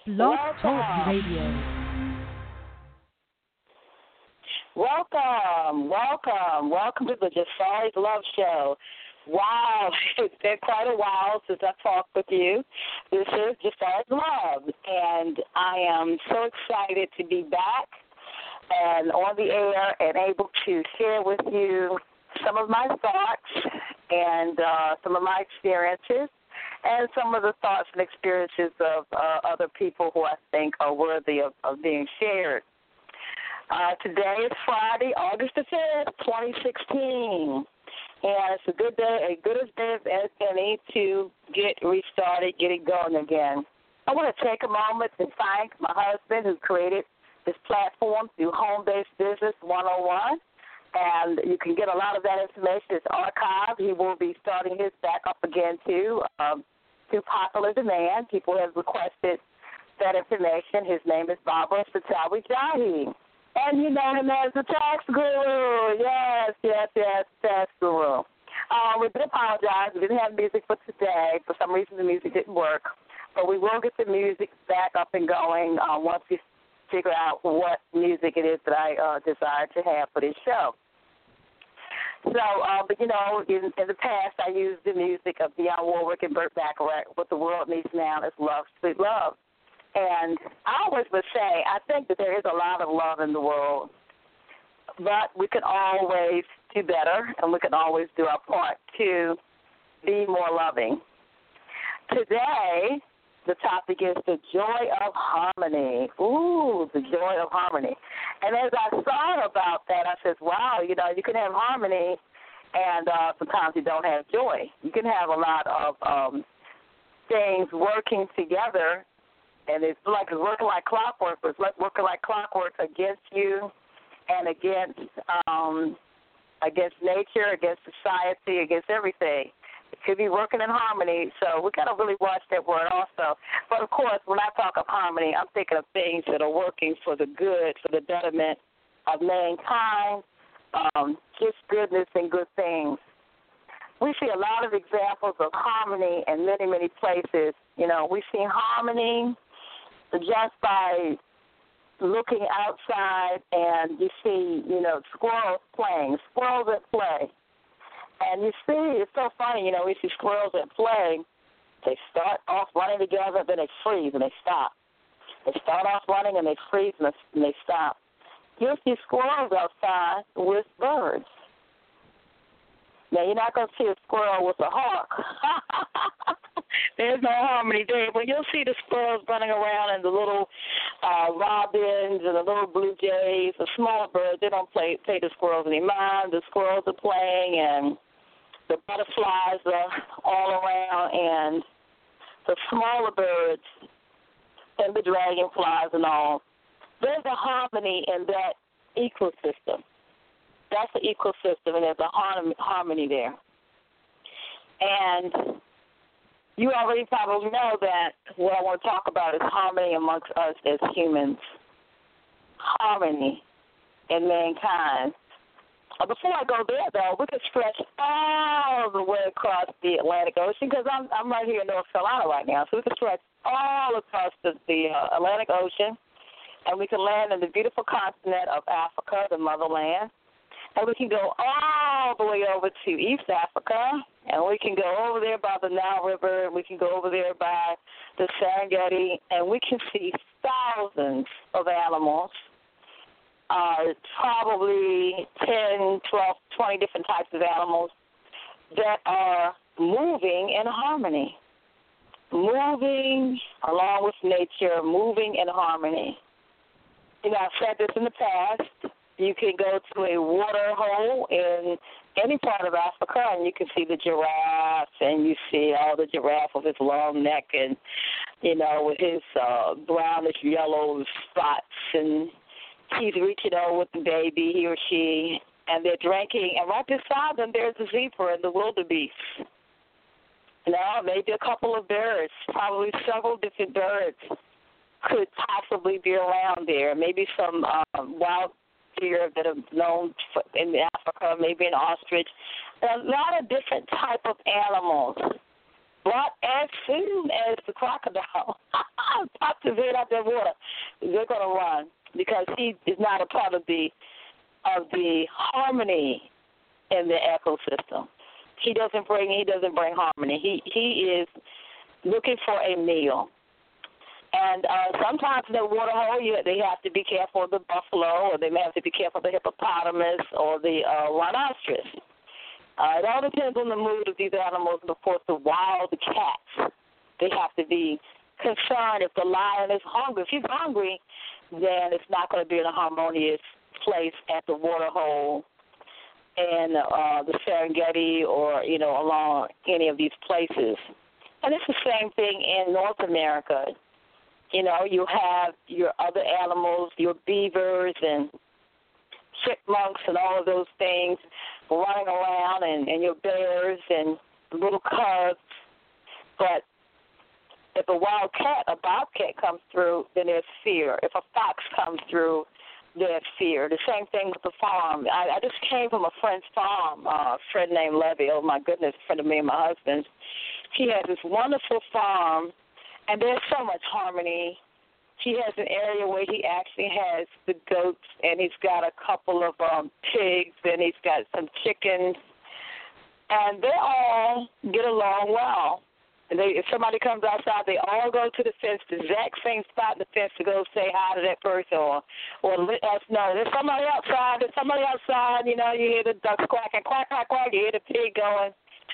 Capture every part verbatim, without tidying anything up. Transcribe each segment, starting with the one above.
Blog Talk Welcome. Radio. Welcome. Welcome. Welcome to the Jafari's Love Show. Wow, it's been quite a while since I talked with you. This is Jafari's Love, and I am so excited to be back and on the air and able to share with you some of my thoughts and uh, some of my experiences and some of the thoughts and experiences of uh, other people who I think are worthy of, of being shared. Uh, today is Friday, August the fifth, twenty sixteen, and it's a good day, a good as day as any to get restarted, get it going again. I want to take a moment to thank my husband who created this platform through Home Based Business one oh one, and you can get a lot of that information. It's archived. He will be starting his back up again, too, um, through popular demand. People have requested that information. His name is Barbara Satawi Jahi. And you know him as the tax guru. Yes, yes, yes, tax guru. Um, we did apologize. We didn't have music for today. For some reason, the music didn't work. But we will get the music back up and going uh, once we figure out what music it is that I uh, desire to have for this show. So, uh, but you know, in, in the past, I used the music of Dionne Warwick and Burt Bacharach. What the world needs now is love, sweet love. And I always would say, I think that there is a lot of love in the world, but we can always do better, and we can always do our part to be more loving. Today, the topic is the joy of harmony. Ooh, the joy of harmony. And as I thought about that, I said, wow, you know, you can have harmony, and uh, sometimes you don't have joy. You can have a lot of um, things working together, and it's like it's working like clockwork. It's like working like clockwork against you and against um, against nature, against society, against everything. It could be working in harmony, so we got to really watch that word also. But, of course, when I talk of harmony, I'm thinking of things that are working for the good, for the betterment of mankind, um, just goodness and good things. We see a lot of examples of harmony in many, many places. You know, we see harmony just by looking outside, and you see, you know, squirrels playing, squirrels at play. And you see, it's so funny, you know, we see squirrels at play. They start off running together, then they freeze and they stop. They start off running and they freeze and they stop. You'll see squirrels outside with birds. Now, you're not going to see a squirrel with a hawk. There's no harmony there, but you'll see the squirrels running around and the little uh, robins and the little blue jays, the small birds. They don't play, pay the squirrels any mind. The squirrels are playing, and the butterflies are all around, and the smaller birds and the dragonflies and all. There's a harmony in that ecosystem. That's the ecosystem, and there's a harmony there. And you already probably know that what I want to talk about is harmony amongst us as humans, harmony in mankind. Uh, before I go there, though, we could stretch all the way across the Atlantic Ocean, because I'm, I'm right here in North Carolina right now, so we could stretch all across the, the uh, Atlantic Ocean, and we can land in the beautiful continent of Africa, the motherland. And we can go all the way over to East Africa, and we can go over there by the Nile River, and we can go over there by the Serengeti, and we can see thousands of animals, uh, probably ten, twelve, twenty different types of animals that are moving in harmony, moving along with nature, moving in harmony. You know, I've said this in the past. You can go to a water hole in any part of Africa, and you can see the giraffe, and you see all the giraffe with his long neck and, you know, with his uh, brownish yellow spots, and he's reaching over with the baby, he or she, and they're drinking, and right beside them there's a zebra and the wildebeest. You know, maybe a couple of birds, probably several different birds could possibly be around there, maybe some um, wild deer that are known in Africa, maybe an ostrich, a lot of different type of animals. But as soon as the crocodile popped his head out that water, they're going to run because he is not a part of the of the harmony in the ecosystem. He doesn't bring he doesn't bring harmony. He he is looking for a meal. And uh, sometimes in the water hole, you, they have to be careful of the buffalo, or they may have to be careful of the hippopotamus or the uh, rhinoceros. Uh, it all depends on the mood of these animals, and of course the wild cats. They have to be concerned if the lion is hungry. If he's hungry, then it's not going to be in a harmonious place at the water hole in uh, the Serengeti or, you know, along any of these places. And it's the same thing in North America. You know, you have your other animals, your beavers and chipmunks and all of those things running around, and, and your bears and little cubs. But if a wild cat, a bobcat comes through, then there's fear. If a fox comes through, there's fear. The same thing with the farm. I, I just came from a friend's farm, uh, a friend named Levy. Oh, my goodness, a friend of me and my husband's. He has this wonderful farm, and there's so much harmony. He has an area where he actually has the goats, and he's got a couple of um, pigs, and he's got some chickens, and they all get along well. And they, if somebody comes outside, they all go to the fence, the exact same spot in the fence to go say hi to that person, or or let us know there's somebody outside. There's somebody outside. You know, you hear the ducks quacking, quack, quack, quack. You hear the pig going,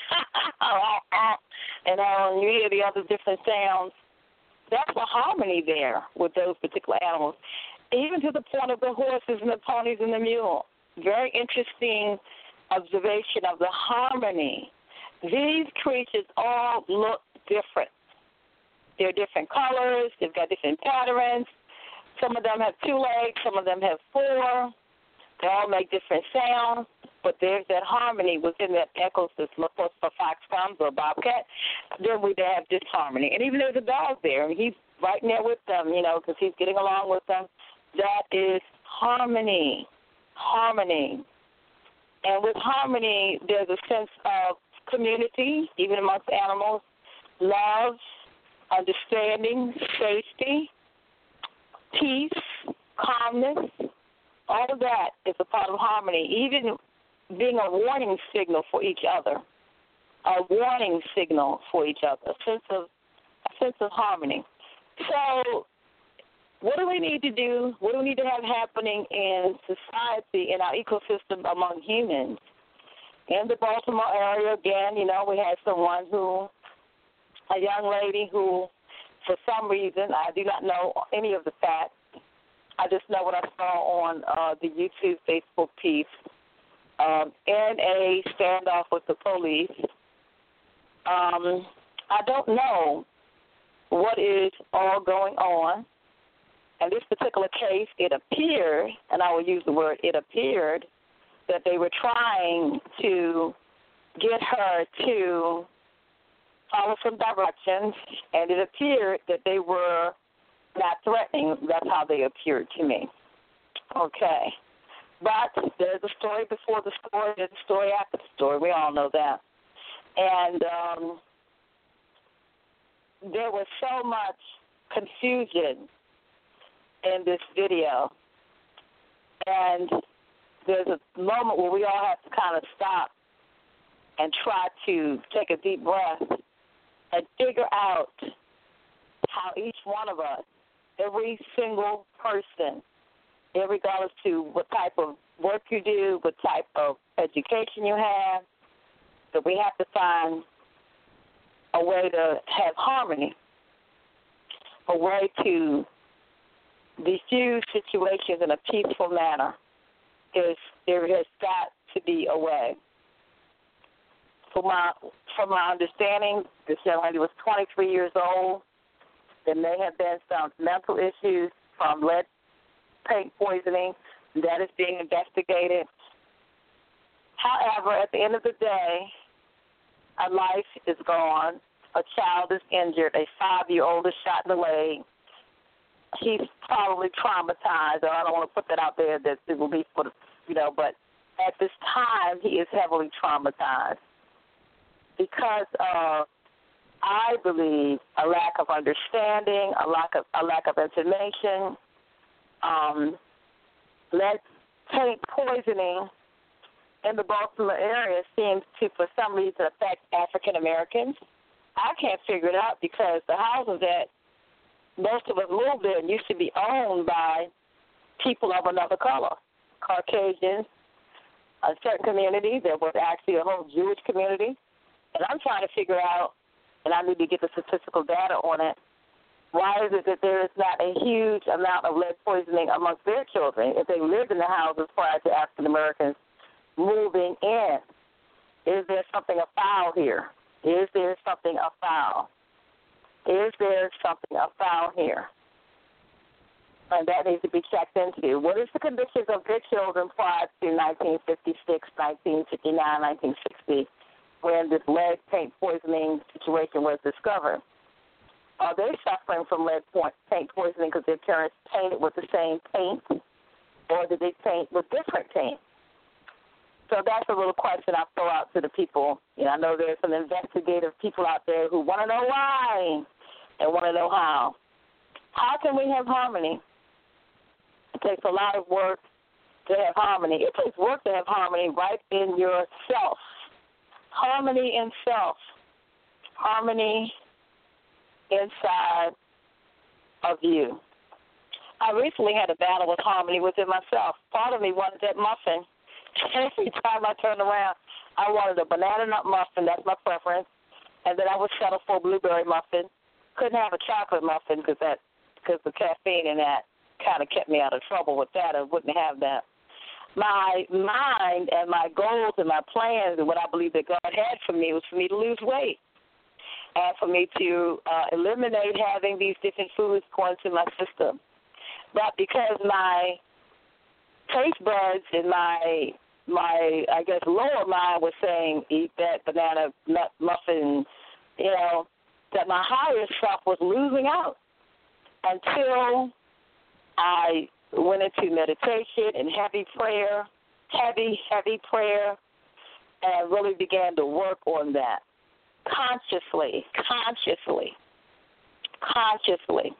and um, you hear the other different sounds. That's the harmony there with those particular animals, even to the point of the horses and the ponies and the mule. Very interesting observation of the harmony. These creatures all look different. They're different colors. They've got different patterns. Some of them have two legs. Some of them have four. They all make different sounds, but there's that harmony within that ecosystem. Of course, if a fox comes or a bobcat, then we have disharmony. And even there's a dog there, and he's right in there with them, you know, because he's getting along with them. That is harmony, harmony. And with harmony, there's a sense of community, even amongst animals, love, understanding, safety, peace, calmness. All of that is a part of harmony, even being a warning signal for each other, a warning signal for each other, a sense of, a sense of harmony. So what do we need to do? What do we need to have happening in society, in our ecosystem among humans? In the Baltimore area, again, you know, we had someone who, a young lady who, for some reason, I do not know any of the facts, I just know what I saw on uh, the YouTube Facebook piece, um, in a standoff with the police. Um, I don't know what is all going on. In this particular case, it appeared, and I will use the word it appeared, that they were trying to get her to follow some directions, and it appeared that they were not threatening. That's how they appeared to me. Okay. But there's a story before the story, there's a story after the story. We all know that. And um, there was so much confusion in this video. And there's a moment where we all have to kind of stop and try to take a deep breath and figure out how each one of us, every single person, regardless to what type of work you do, what type of education you have, that we have to find a way to have harmony, a way to diffuse situations in a peaceful manner. There's, there has got to be a way. From my, from my understanding, this young lady was twenty-three years old. There may have been some mental issues from lead paint poisoning. That is being investigated. However, at the end of the day, a life is gone. A child is injured. A five-year-old is shot in the leg. He's probably traumatized. I don't want to put that out there that it will be for the, you know, but at this time he is heavily traumatized because of I believe, a lack of understanding, a lack of a lack of information. Um, lead paint poisoning in the Baltimore area seems to, for some reason, affect African Americans. I can't figure it out because the houses that most of us lived in used to be owned by people of another color, Caucasians. A certain community, there was actually a whole Jewish community. And I'm trying to figure out, and I need to get the statistical data on it, why is it that there is not a huge amount of lead poisoning amongst their children if they lived in the houses prior to African Americans moving in? Is there something afoul here? Is there something afoul? Is there something afoul here? And that needs to be checked into. What is the conditions of their children prior to nineteen fifty-six, nineteen fifty-nine, nineteen sixty, when this lead paint poisoning situation was discovered? Are they suffering from lead paint poisoning because their parents painted with the same paint, or did they paint with different paint? So that's a little question I throw out to the people. You know, I know there's some investigative people out there who want to know why and want to know how. How can we have harmony? It takes a lot of work to have harmony. It takes work to have harmony right in yourself. Harmony in self. Harmony inside of you. I recently had a battle with harmony within myself. Part of me wanted that muffin. Every time I turned around, I wanted a banana nut muffin. That's my preference. And then I would settle for a blueberry muffin. Couldn't have a chocolate muffin because that because the caffeine in that kind of kept me out of trouble with that. I wouldn't have that. My mind and my goals and my plans and what I believe that God had for me was for me to lose weight and for me to uh, eliminate having these different foods going into my system. But because my taste buds and my, my I guess, lower mind was saying, eat that banana nut muffin, you know, that my higher self was losing out until I went into meditation and heavy prayer, heavy, heavy prayer, and really began to work on that consciously, consciously, consciously.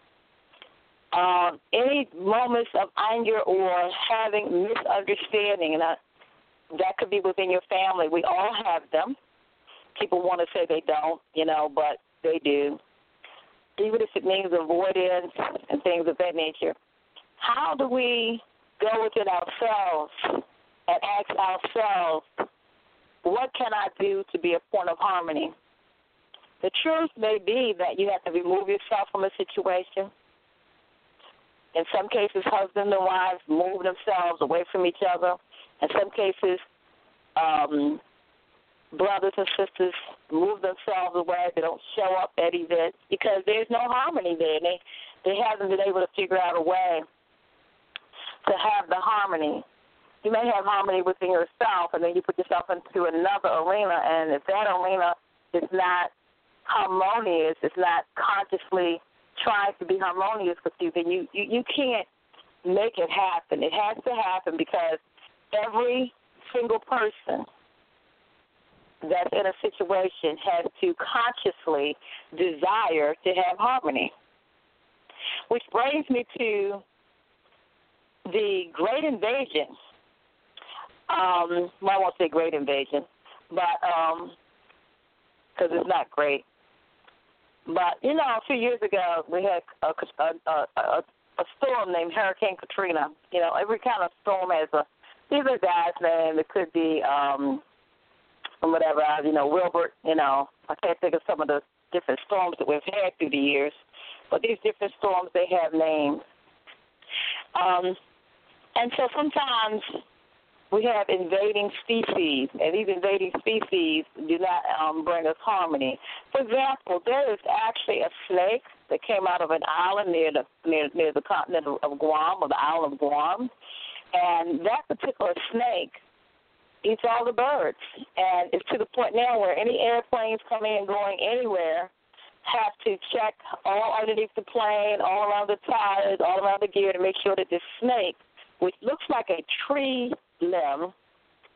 Um, any moments of anger or having misunderstanding, and I, that could be within your family. We all have them. People want to say they don't, you know, but they do. Even if it means avoidance and things of that nature. How do we go within ourselves and ask ourselves, what can I do to be a point of harmony? The truth may be that you have to remove yourself from a situation. In some cases, husbands and wives move themselves away from each other. In some cases, um, brothers and sisters move themselves away. They don't show up at events because there's no harmony there. They, they haven't been able to figure out a way to have the harmony. You may have harmony within yourself, and then you put yourself into another arena, and if that arena is not harmonious, it's not consciously trying to be harmonious with you, then you, you, you can't make it happen. It has to happen because every single person that's in a situation has to consciously desire to have harmony. Which brings me to the Great Invasion. Um, well, I won't say Great Invasion, but because um, it's not great. But, you know, a few years ago, we had a, a, a, a storm named Hurricane Katrina. You know, every kind of storm has a, either a guy's name. It could be um, whatever, you know, Wilbert, you know. I can't think of some of the different storms that we've had through the years. But these different storms, they have names. Um, and so sometimes we have invading species, and these invading species do not um, bring us harmony. For example, there is actually a snake that came out of an island near the near, near the continent of Guam, or the island of Guam, and that particular snake eats all the birds, and it's to the point now where any airplanes coming and going anywhere have to check all underneath the plane, all around the tires, all around the gear to make sure that this snake, which looks like a tree limb,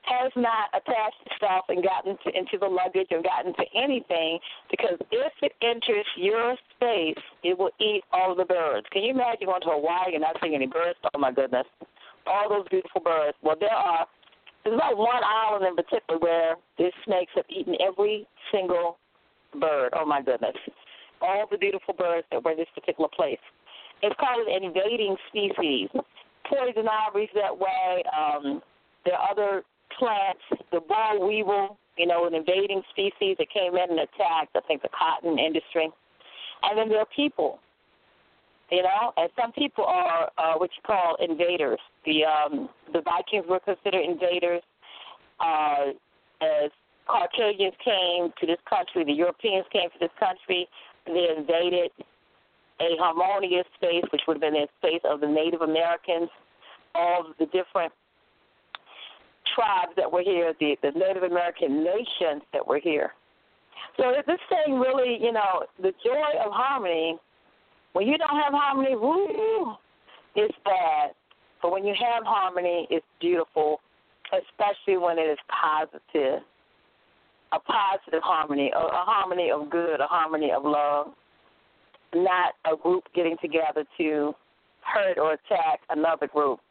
has not attached itself and gotten to, into the luggage or gotten to anything, because if it enters your space, it will eat all of the birds. Can you imagine going to Hawaii and not seeing any birds? Oh, my goodness. All those beautiful birds. Well, there are, there's about one island in particular where these snakes have eaten every single bird. Oh, my goodness. All the beautiful birds that were in this particular place. It's called an invading species. Poison ivy's that way. Um, there are other plants, the boll weevil, you know, an invading species that came in and attacked, I think, the cotton industry. And then there are people, you know, and some people are uh, what you call invaders. The um, the Vikings were considered invaders. Uh, as Carthaginians came to this country, the Europeans came to this country, they invaded a harmonious space, which would have been the space of the Native Americans, all of the different tribes that were here, the, the Native American nations that were here. So this thing really, you know, the joy of harmony, when you don't have harmony, woo, it's bad. But when you have harmony, it's beautiful, especially when it is positive, a positive harmony, a, a harmony of good, a harmony of love, not a group getting together to hurt or attack another group.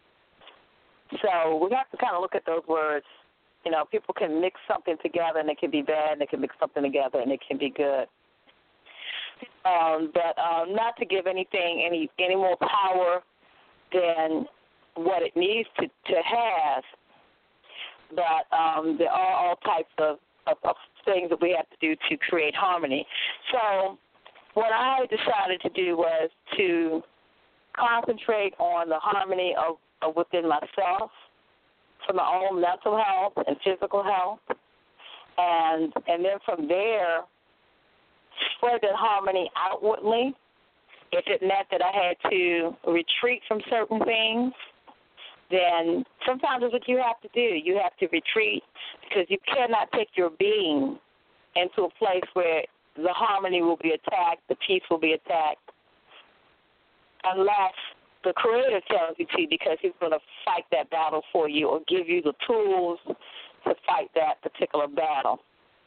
So we have to kind of look at those words. You know, people can mix something together and it can be bad, and they can mix something together and it can be good. Um, but um, not to give anything any, any more power than what it needs to, to have. But um, there are all types of, of, of things that we have to do to create harmony. So what I decided to do was to concentrate on the harmony of, of within myself, for my own mental health and physical health, and and then from there, spread that harmony outwardly. If it meant that I had to retreat from certain things, then sometimes it's what you have to do. You have to retreat, because you cannot take your being into a place where the harmony will be attacked, the peace will be attacked, unless the Creator tells you to, because He's going to fight that battle for you or give you the tools to fight that particular battle.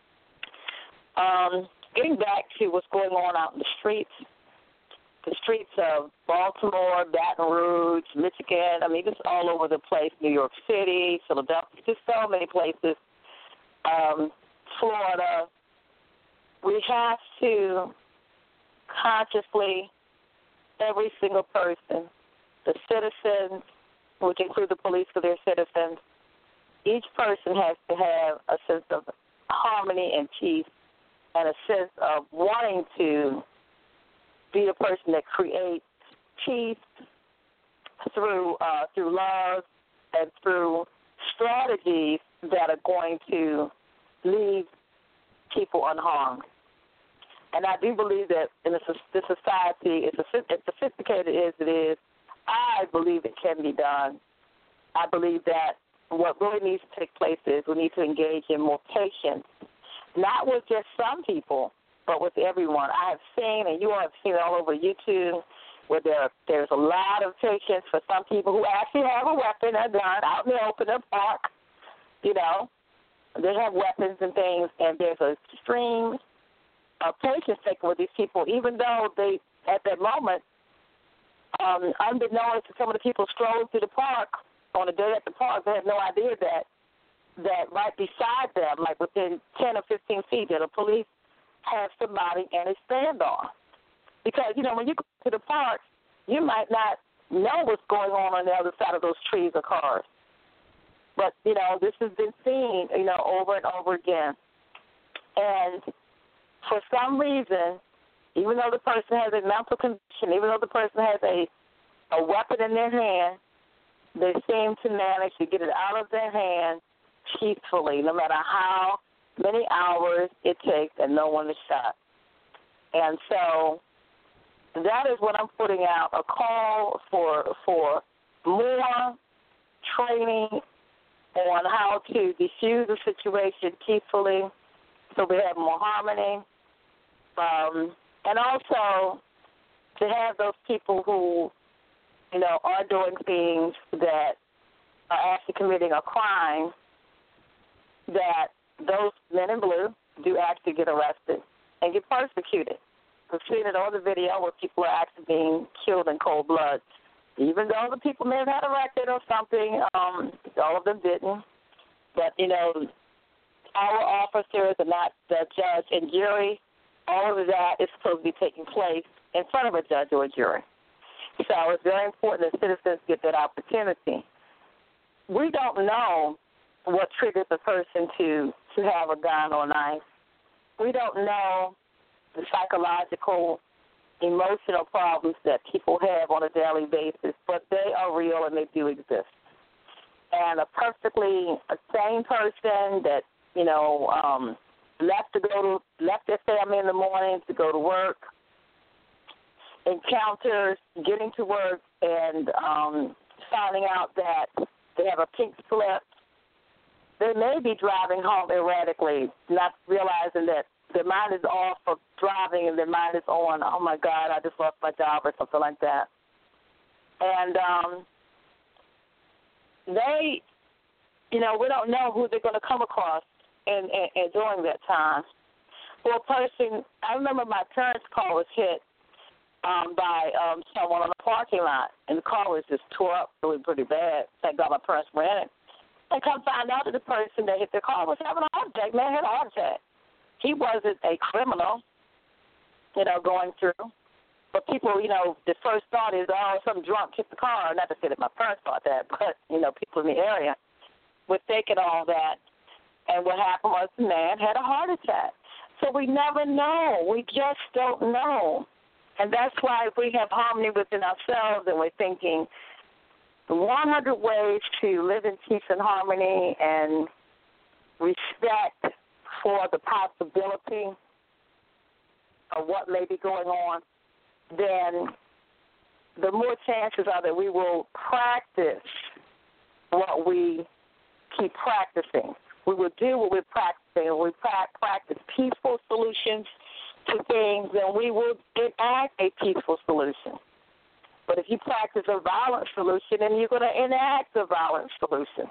Um, getting back to what's going on out in the streets, the streets of Baltimore, Baton Rouge, Michigan, I mean, just all over the place, New York City, Philadelphia, just so many places, um, Florida. We have to consciously, every single person, the citizens, which include the police for their citizens, each person has to have a sense of harmony and peace and a sense of wanting to be the person that creates peace through uh, through love and through strategies that are going to leave people unharmed. And I do believe that in this society, as sophisticated as it is, I believe it can be done. I believe that what really needs to take place is we need to engage in more patience, not with just some people, but with everyone. I have seen, and you all have seen it all over YouTube, where there there's a lot of patience for some people who actually have a weapon, a gun, out in the open, in the park, you know. They have weapons and things, and there's an extreme uh, patience taken with these people, even though they, at that moment, um, unbeknownst to some of the people strolling through the park on a day at the park, they have no idea that that right beside them, like within ten or fifteen feet, that a police have somebody in a standoff. Because, you know, when you go to the park, you might not know what's going on on the other side of those trees or cars. But, you know, this has been seen, you know, over and over again. And for some reason, even though the person has a mental condition, even though the person has a, a weapon in their hand, they seem to manage to get it out of their hand peacefully, no matter how many hours it takes and no one is shot. And so that is what I'm putting out, a call for for more training on how to defuse the situation peacefully so we have more harmony. Um, and also to have those people who, you know, are doing things that are actually committing a crime, that those men in blue do actually get arrested and get persecuted. We've seen it on the video where people are actually being killed in cold blood. Even though the people may have had a record or something, um, all of them didn't. But, you know, our officers are not the judge and jury. All of that is supposed to be taking place in front of a judge or a jury. So it's very important that citizens get that opportunity. We don't know what triggers a person to, to have a gun or knife. We don't know the psychological, emotional problems that people have on a daily basis, but they are real and they do exist. And a perfectly a sane person that, you know, um, left to go to left their family in the morning to go to work, encounters getting to work and um, finding out that they have a pink slip. They may be driving home erratically, not realizing that their mind is off of driving and their mind is on, oh, my God, I just lost my job or something like that. And um, they, you know, we don't know who they're going to come across in, in, in during that time. For a person, I remember my parents' car was hit um, by um, someone on the parking lot, and the car was just tore up really pretty bad. Thank God my parents were in it. And come find out that the person that hit the car was having a heart attack. Man had a heart attack. He wasn't a criminal, you know, going through. But people, you know, the first thought is, oh, some drunk hit the car. Not to say that my parents thought that, but, you know, people in the area were thinking all that. And what happened was the man had a heart attack. So we never know. We just don't know. And that's why if we have harmony within ourselves and we're thinking one hundred ways to live in peace and harmony and respect for the possibility of what may be going on, then the more chances are that we will practice what we keep practicing. We will do what we're practicing. We practice peaceful solutions to things, and we will enact a peaceful solution. But if you practice a violent solution, then you're going to enact a violent solution.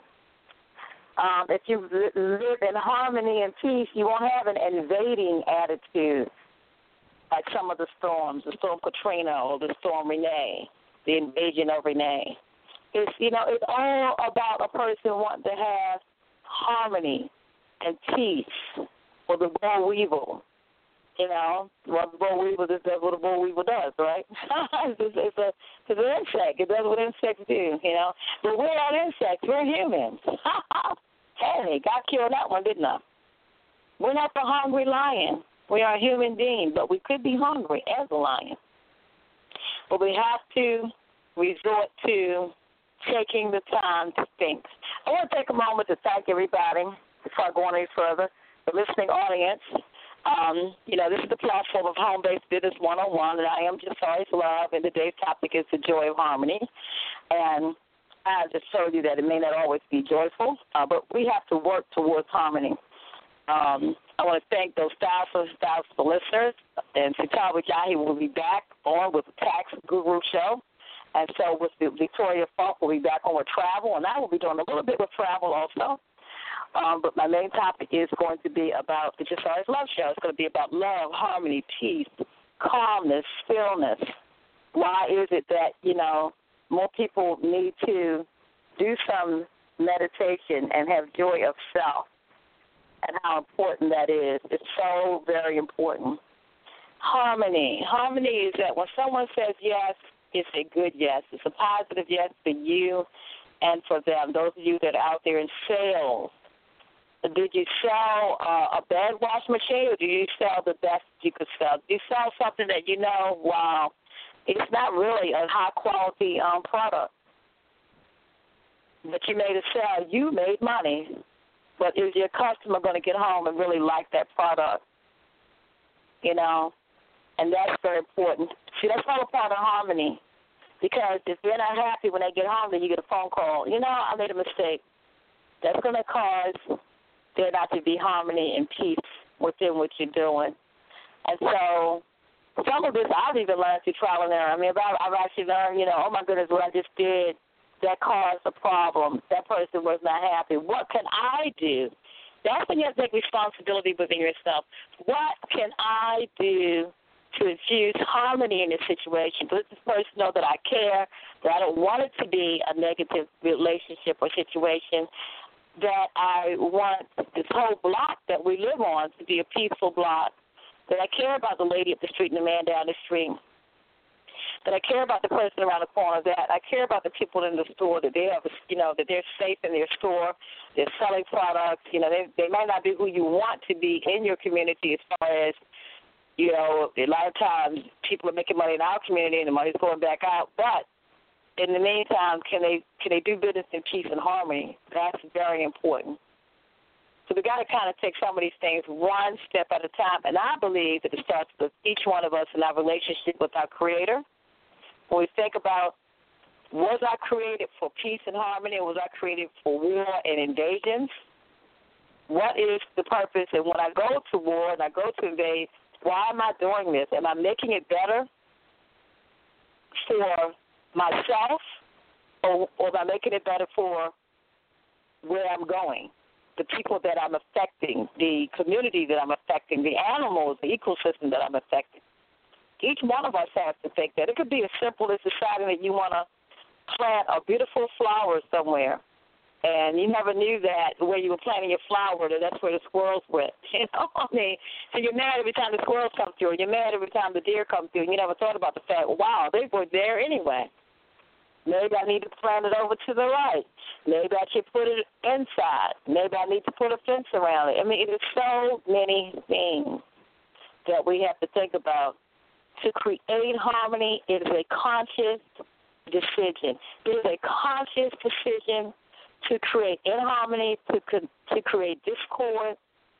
Um, if you live in harmony and peace, you won't have an invading attitude like some of the storms, the Storm Katrina or the Storm Renee, the invasion of Renee. It's, you know, it's all about a person wanting to have harmony and peace for the boll weevil. You know, well, the boll weevil does what a boll weevil does, right? it's, it's, a, it's an insect. It does what insects do, you know. But we're not insects. We're humans. Hey, God killed that one, didn't I? We're not the hungry lion. We are a human being, but we could be hungry as a lion. But we have to resort to taking the time to think. I want to take a moment to thank everybody before I go on any further, the listening audience. Um, you know, this is the platform of Home-Based Business one oh one, and I am Jafari's Love, and today's topic is the joy of harmony. And I just showed you that it may not always be joyful, uh, but we have to work towards harmony. Um, I want to thank those thousands and thousands of listeners, and Sitar Wajahi will be back on with the Tax Guru Show. And so with Victoria Falk will be back on with travel, and I will be doing a little bit with travel also. Um, but my main topic is going to be about the Jafari's Love Show. It's going to be about love, harmony, peace, calmness, stillness. Why is it that, you know, more people need to do some meditation and have joy of self, and how important that is? It's so very important. Harmony. Harmony is that when someone says yes, it's a good yes. It's a positive yes for you and for them. Those of you that are out there in sales, did you sell uh, a bad wash machine, or do you sell the best you could sell? Do you sell something that you know, wow, it's not really a high-quality um, product, but you made a sale, you made money, but is your customer going to get home and really like that product? You know, and that's very important. See, that's all a part of harmony, because if they're not happy when they get home, then you get a phone call. You know, I made a mistake. That's going to cause there not to be harmony and peace within what you're doing. And so some of this I've even learned through trial and error. I mean, I've actually learned, you know, oh, my goodness, what I just did, that caused a problem. That person was not happy. What can I do That's when you have to take responsibility within yourself. What can I do to infuse harmony in this situation? Let this person know that I care, that I don't want it to be a negative relationship or situation, that I want this whole block that we live on to be a peaceful block, that I care about the lady up the street and the man down the street, that I care about the person around the corner, that I care about the people in the store, that they have, you know, that they're safe in their store, they're selling products. You know, they they might not be who you want to be in your community as far as, you know, a lot of times people are making money in our community and the money's going back out. But in the meantime, can they can they do business in peace and harmony? That's very important. So we got to kind of take some of these things one step at a time. And I believe that it starts with each one of us in our relationship with our Creator. When we think about, was I created for peace and harmony, or was I created for war and invasions? What is the purpose? And when I go to war and I go to invade, why am I doing this? Am I making it better for myself, or, or am I making it better for where I'm going, the people that I'm affecting, the community that I'm affecting, the animals, the ecosystem that I'm affecting? Each one of us has to think that. It could be as simple as deciding that you want to plant a beautiful flower somewhere, and you never knew that where you were planting your flower, that that's where the squirrels went. You know what I mean? So you're mad every time the squirrels come through, and you're mad every time the deer come through, and you never thought about the fact, wow, they were there anyway. Maybe I need to plant it over to the right. Maybe I should put it inside. Maybe I need to put a fence around it. I mean, there's so many things that we have to think about. To create harmony, it is a conscious decision. It is a conscious decision to create inharmony, to to create discord.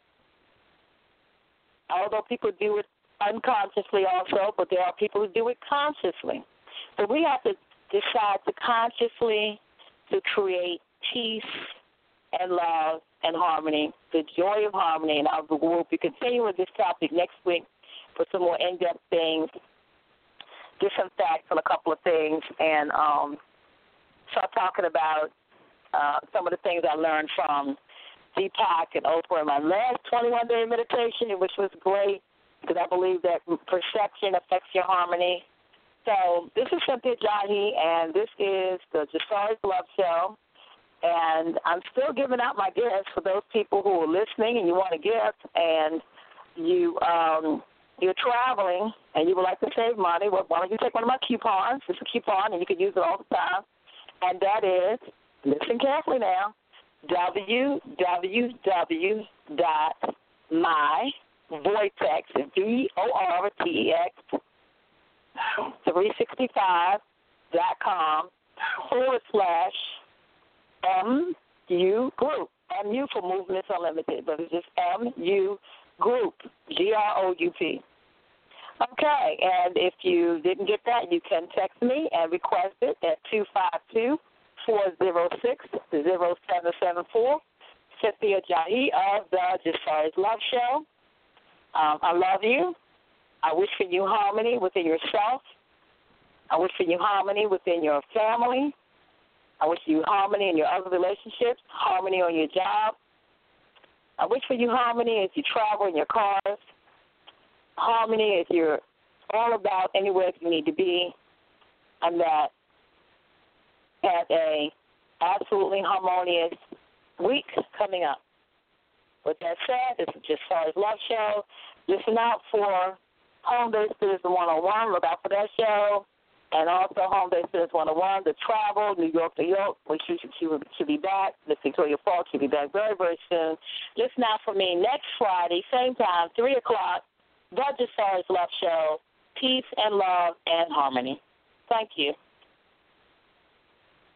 Although people do it unconsciously also, but there are people who do it consciously. So we have to decide to consciously to create peace and love and harmony, the joy of harmony. And I will be continuing this topic next week for some more in-depth things, get some facts on a couple of things, and um, start talking about uh, some of the things I learned from Deepak and Oprah in my last twenty-one day meditation, which was great because I believe that perception affects your harmony. So this is Cynthia Jahi, and this is the Jasari's Love Show. And I'm still giving out my gifts for those people who are listening and you want a gift, and you um, – you're traveling and you would like to save money, well, why don't you take one of my coupons? It's a coupon, and you can use it all the time. And that is, listen carefully now, w w w dot my vortex, V O R T E X, three sixty-five dot com forward slash M U group. M U for Movements Unlimited, but it's just M U Group, G R O U P. Okay, and if you didn't get that, you can text me and request it at two five two, four zero six, zero seven seven four. Cynthia Jahi of the Jasari's Love Show. Um, I love you. I wish for you harmony within yourself. I wish for you harmony within your family. I wish for you harmony in your other relationships, harmony on your job. I wish for you harmony as you travel in your cars, harmony as you're all about anywhere you need to be, and that have a absolutely harmonious week coming up. With that said, this is Jasari's Love Show. Listen out for Home Based Citizen one oh one. Look out for that show. And also Home Based Citizen one oh one, The Travel, New York, New York, which she should, she should be back. Miss Victoria Falk should be back very, very soon. Listen out for me next Friday, same time, three o'clock, The Jasari's Love Show, peace and love and harmony. Thank you.